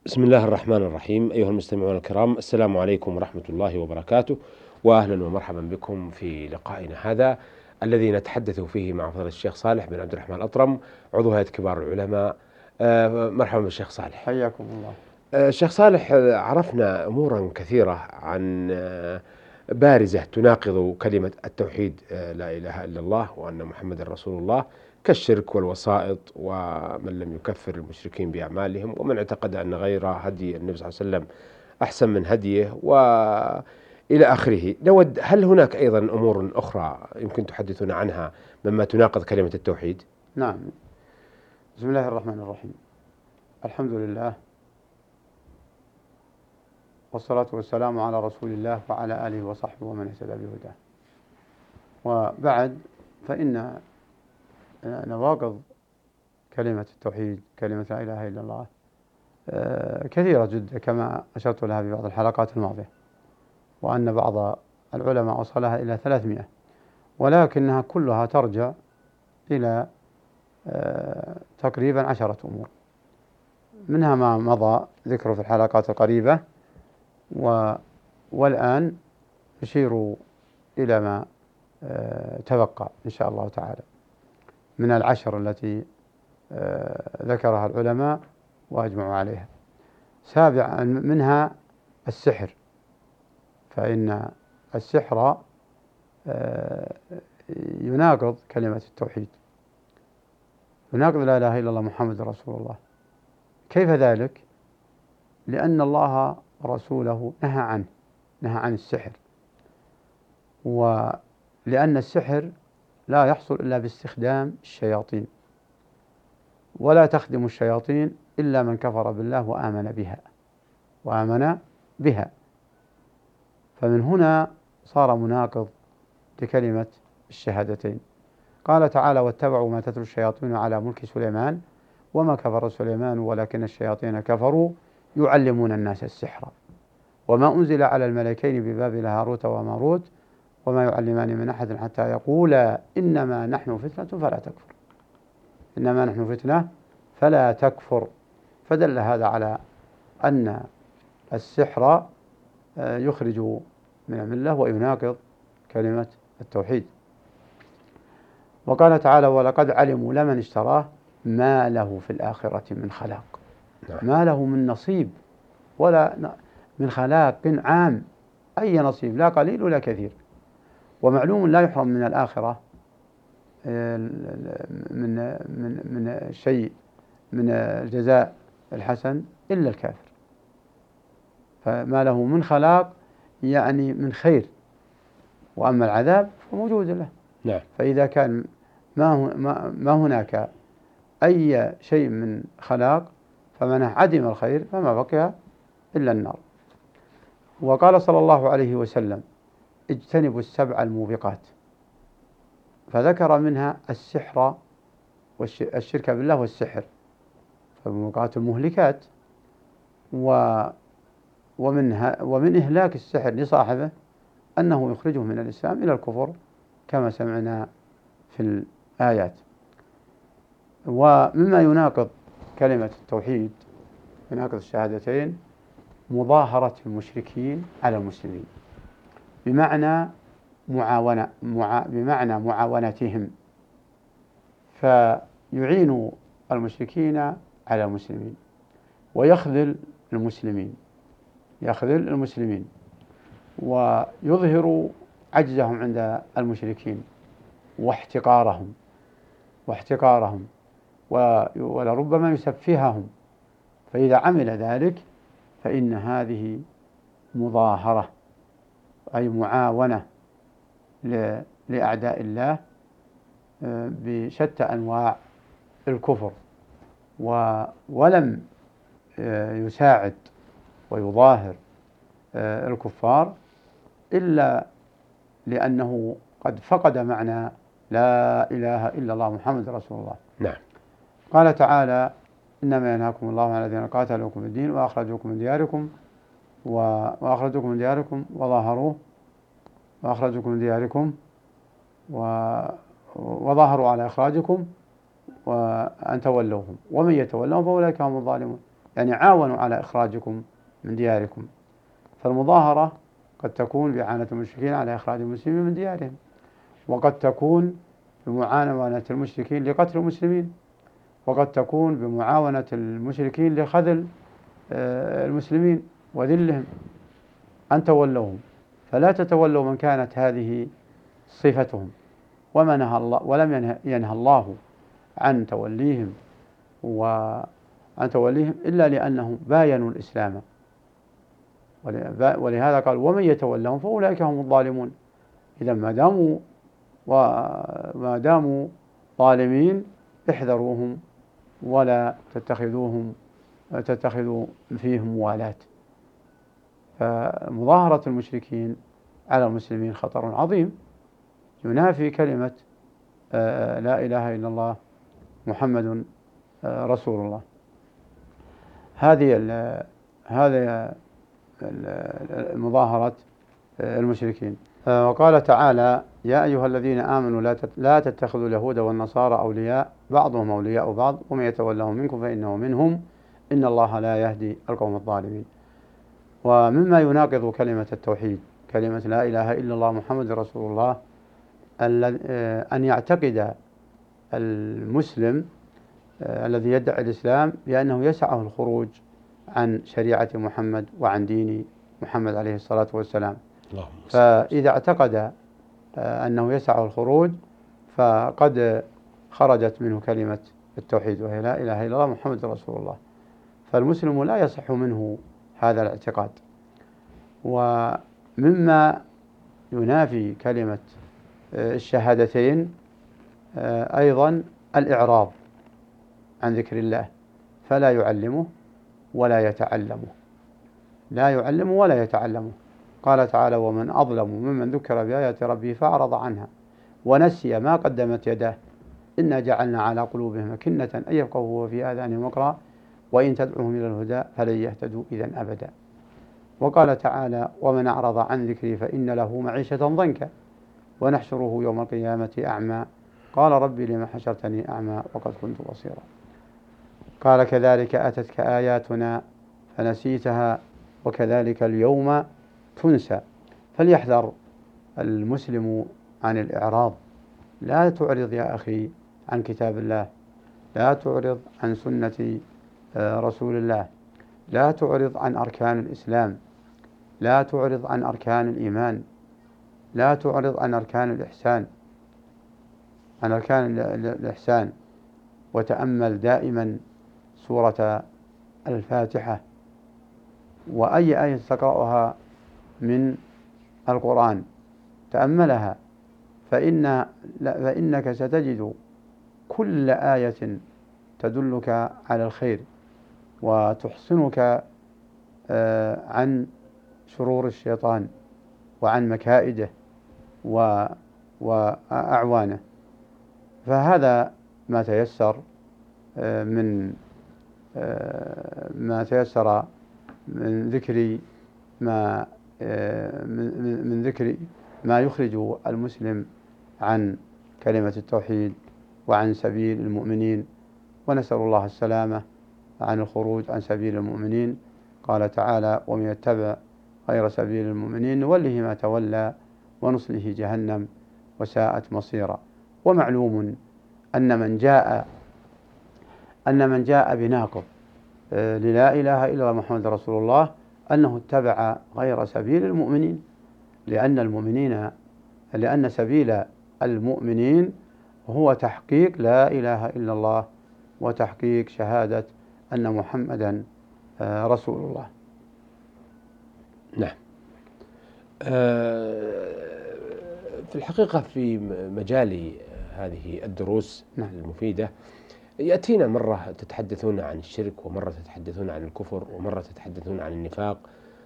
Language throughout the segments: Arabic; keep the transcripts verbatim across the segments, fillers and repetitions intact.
بسم الله الرحمن الرحيم. أيها المستمعون الكرام، السلام عليكم ورحمة الله وبركاته، وأهلا ومرحبا بكم في لقائنا هذا الذي نتحدث فيه مع فضيلة الشيخ صالح بن عبد الرحمن الأطرم، عضو هيئة كبار العلماء. آه، مرحبا بالشيخ صالح. حياكم الله. آه، الشيخ صالح، آه، عرفنا أمورا كثيرة عن آه، بارزة تناقض كلمة التوحيد، آه، لا إله إلا الله وأن محمد رسول الله، كالشرك والوسائط، ومن لم يكفر المشركين بأعمالهم، ومن اعتقد أن غير هدي النبي صلى الله عليه وسلم أحسن من هديه، وإلى آخره. نود، هل هناك أيضا أمور أخرى يمكن تحدثنا عنها مما تناقض كلمة التوحيد؟ نعم. بسم الله الرحمن الرحيم. الحمد لله، والصلاة والسلام على رسول الله وعلى آله وصحبه ومن اهتدى بهداه. وبعد، فإن نواقض كلمة التوحيد، كلمة لا إله إلا الله، كثيرة جدا كما أشرت لها في بعض الحلقات الماضية، وأن بعض العلماء وصلها إلى ثلاثمائة، ولكنها كلها ترجع إلى تقريبا عشرة أمور، منها ما مضى ذكره في الحلقات القريبة، و والآن نشير إلى ما تبقى إن شاء الله تعالى من العشر التي ذكرها العلماء وأجمعوا عليها. سابعا منها السحر، فإن السحر يناقض كلمة التوحيد، يناقض لا إله إلا الله محمد رسول الله. كيف ذلك؟ لأن الله ورسوله نهى عنه، نهى عن السحر، ولأن السحر لا يحصل إلا باستخدام الشياطين، ولا تخدم الشياطين إلا من كفر بالله وآمن بها وآمن بها فمن هنا صار مناقض لكلمة الشهادتين. قال تعالى: واتبعوا ما تتلو الشياطين على ملك سليمان وما كفر سليمان ولكن الشياطين كفروا يعلمون الناس السحر وما أنزل على الملكين ببابل هاروت وماروت وما يعلمان من أحد حتى يقولا إنما نحن فتنة فلا تكفر، إنما نحن فتنة فلا تكفر. فدل هذا على أن السحر يخرج من الملة ويناقض كلمة التوحيد. وقال تعالى: ولقد علموا لمن اشتراه ما له في الآخرة من خلاق. ما له من نصيب ولا من خلاق عام، أي نصيب، لا قليل ولا كثير. ومعلوم لا يحرم من الآخرة من من من شيء من الجزاء الحسن إلا الكافر. فما له من خلاق يعني من خير، وأما العذاب فموجود له. نعم. فإذا كان ما ما هناك أي شيء من خلاق فمن عدم الخير فما بقي إلا النار. وقال صلى الله عليه وسلم: اجتنبوا السبع الموبقات، فذكر منها السحر والشرك بالله والسحر، فالموبقات المهلكات، ومن ومن إهلاك السحر لصاحبه أنه يخرجه من الإسلام إلى الكفر كما سمعنا في الآيات. ومما يناقض كلمة التوحيد، يناقض الشهادتين، مظاهرة المشركين على المسلمين، بمعنى معاونة مع بمعنى معاونتهم، فيعين المشركين على المسلمين ويخذل المسلمين يخذل المسلمين ويظهر عجزهم عند المشركين واحتقارهم واحتقارهم ولربما يسفههم. فإذا عمل ذلك فإن هذه مظاهرة، أي معاونة لأعداء الله بشتى أنواع الكفر، ولم يساعد ويظاهر الكفار إلا لأنه قد فقد معنى لا إله إلا الله محمد رسول الله. نعم. قال تعالى: إنما ينهاكم الله عن الذين قاتلوكم الدين وأخرجوكم من دياركم وأخرجوكم من دياركم وظاهروا وأخرجوكم من دياركم وظاهروا على إخراجكم وأن تولوهم ومن يتولهم فأولئك هم الظالمون. يعني عاونوا على إخراجكم من دياركم. فالمظاهرة قد تكون بإعانة المشركين على إخراج المسلمين من ديارهم، وقد تكون بمعاونة المشركين لقتل المسلمين، وقد تكون بمعاونة المشركين لخذل المسلمين وذلهم، أن تولوهم. فلا تتولوا من كانت هذه صفتهم، وما نهى الله ولم ينهى الله عن توليهم وعن توليهم إلا لأنهم باينوا الإسلام، ولهذا قال ومن يتولهم فأولئك هم الظالمون. إذا ما داموا وما داموا ظالمين احذروهم ولا تتخذوهم تتخذوا فيهم موالاة. فمظاهرة المشركين على المسلمين خطر عظيم ينافي كلمة لا إله إلا الله محمد رسول الله. هذه هذه مظاهرة المشركين. وقال تعالى يا أيها الذين آمنوا لا تتخذوا اليهود والنصارى أولياء بعضهم أولياء بعض ومن يتولهم منكم فإنه منهم إن الله لا يهدي القوم الظالمين. ومما يناقض كلمة التوحيد كلمة لا إله إلا الله محمد رسول الله أن يعتقد المسلم الذي يدعي الإسلام بأنه يسعه الخروج عن شريعة محمد وعن دين محمد عليه الصلاة والسلام. فإذا اعتقد أنه يسعه الخروج فقد خرجت منه كلمة التوحيد وهي لا إله إلا الله محمد رسول الله. فالمسلم لا يصح منه هذا الاعتقاد. ومما ينافي كلمة الشهادتين أيضا الإعراض عن ذكر الله، فلا يعلمه ولا يتعلمه لا يعلمه ولا يتعلمه. قال تعالى ومن أظلم ممن ذكر بآيات ربه فأعرض عنها ونسي ما قدمت يداه إنا جعلنا على قلوبهم أكنة أن يفقهوا وفي آذانهم وقرا وإن تدعوهم إلى الهدى فلن يهتدوا إذا أبدا. وقال تعالى ومن أعرض عن ذكري فإن له معيشة ضنكا ونحشره يوم القيامة أعمى قال ربي لما حشرتني أعمى وقد كنت بصيرا. قال كذلك أتتك آياتنا فنسيتها وكذلك اليوم تنسى. فليحذر المسلم عن الإعراض. لا تعرض يا أخي عن كتاب الله، لا تعرض عن سنة رسول الله، لا تعرض عن أركان الإسلام، لا تعرض عن أركان الإيمان، لا تعرض عن أركان الإحسان عن أركان الإحسان وتأمل دائما سورة الفاتحة وأي آية تقرأها من القرآن تأملها، فإن فإنك ستجد كل آية تدلك على الخير وتحصنك عن شرور الشيطان وعن مكائده وأعوانه. فهذا ما تيسر من ما تيسر من ذكر ما من ذكر ما يخرج المسلم عن كلمة التوحيد وعن سبيل المؤمنين، ونسأل الله السلامة عن الخروج عن سبيل المؤمنين. قال تعالى ومن يتبع غير سبيل المؤمنين نوله ما تولى ونصله جهنم وساءت مصيرا. ومعلوم أن من جاء أن من جاء بناقض للا إله إلا الله محمد رسول الله أنه اتبع غير سبيل المؤمنين، لأن المؤمنين لأن سبيل المؤمنين هو تحقيق لا إله إلا الله وتحقيق شهادة أن محمدا رسول الله. نعم. في الحقيقة في مجال هذه الدروس نعم. المفيدة يأتينا مرة تتحدثون عن الشرك ومرة تتحدثون عن الكفر ومرة تتحدثون عن النفاق.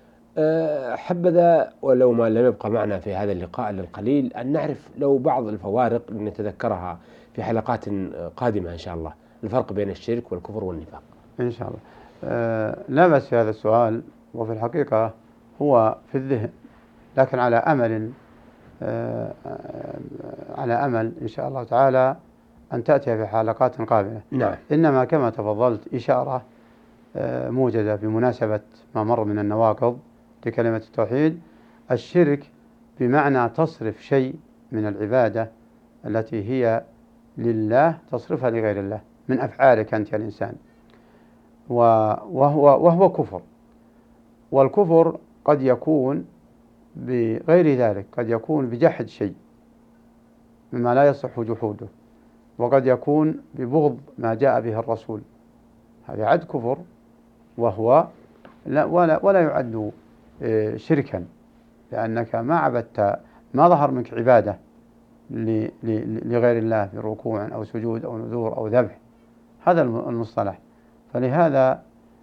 حبذا ولو ما لم يبقى معنا في هذا اللقاء للقليل أن نعرف لو بعض الفوارق نتذكرها في حلقات قادمة إن شاء الله، الفرق بين الشرك والكفر والنفاق إن شاء الله. أه لا بأس في هذا السؤال، وفي الحقيقة هو في الذهن، لكن على أمل أه على أمل إن شاء الله تعالى أن تأتي في حلقات قادمة. نعم. إنما كما تفضلت إشارة موجزة بمناسبة ما مر من النواقض لكلمة التوحيد. الشرك بمعنى تصرف شيء من العبادة التي هي لله تصرفها لغير الله من أفعالك أنت يا الإنسان، وهو, وهو كفر. والكفر قد يكون بغير ذلك، قد يكون بجحد شيء مما لا يصح جحوده، وقد يكون ببغض ما جاء به الرسول، هذا يعد كفر وهو لا ولا, ولا يعد شركا، لأنك ما عبدت، ما ظهر منك عبادة لغير الله بركوع أو سجود أو نذور أو ذبح، هذا المصطلح. فلهذا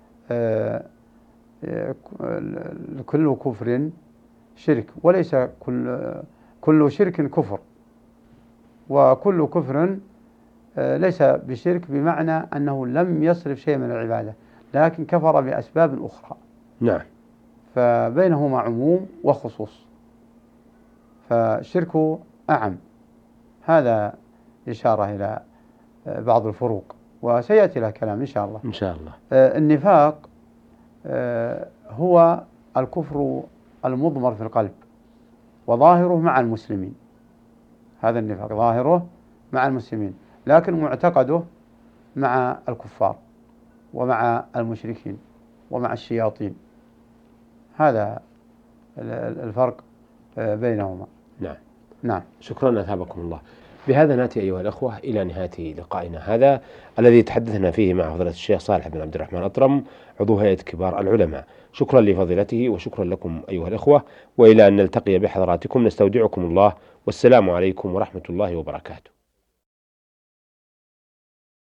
كل كفر شرك، وليس كل كل شرك كفر، وكل كفر ليس بشرك بمعنى أنه لم يصرف شيء من العبادة، لكن كفر بأسباب أخرى. نعم. فبينهما عموم وخصوص، فالشرك أعم. هذا إشارة إلى بعض الفروق، وسيأتي له كلام إن شاء الله. إن شاء الله. النفاق هو الكفر المضمر في القلب، وظاهره مع المسلمين، هذا النفاق ظاهره مع المسلمين، لكن معتقده مع الكفار ومع المشركين ومع الشياطين، هذا الفرق بينهما. نعم. نعم. شكرا أثابكم الله. بهذا نأتي أيها الأخوة إلى نهاية لقائنا هذا الذي تحدثنا فيه مع فضيلة الشيخ صالح بن عبد الرحمن أطرم، عضو هيئة كبار العلماء. شكرا لفضيلته وشكرا لكم أيها الأخوة، وإلى أن نلتقي بحضراتكم نستودعكم الله، والسلام عليكم ورحمة الله وبركاته.